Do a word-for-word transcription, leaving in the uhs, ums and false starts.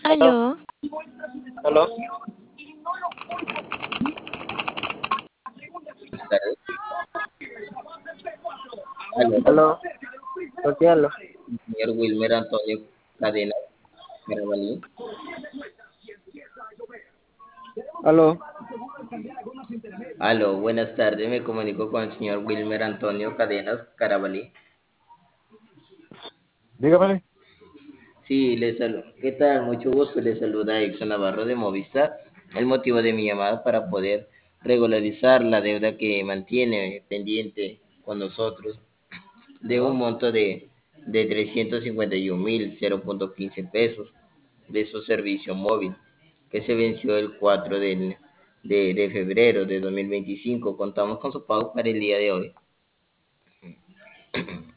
Aló, ¿Aló? Buenas tardes. Aló, ¿Aló? ¿Por qué aló? señor Wilmer Antonio Cadena Carabalí. ¿Aló? Aló, buenas tardes. Me comunico con el señor Wilmer Antonio Cadenas Carabalí. Dígame. Sí, le saludo. ¿Qué tal? Mucho gusto. Le saluda Exxon Navarro de Movistar. El motivo de mi llamada para poder regularizar la deuda que mantiene pendiente con nosotros de un monto de, de trescientos cincuenta y un mil punto quince pesos de su servicio móvil que se venció el cuatro de, de, de febrero de dos mil veinticinco. Contamos con su pago para el día de hoy.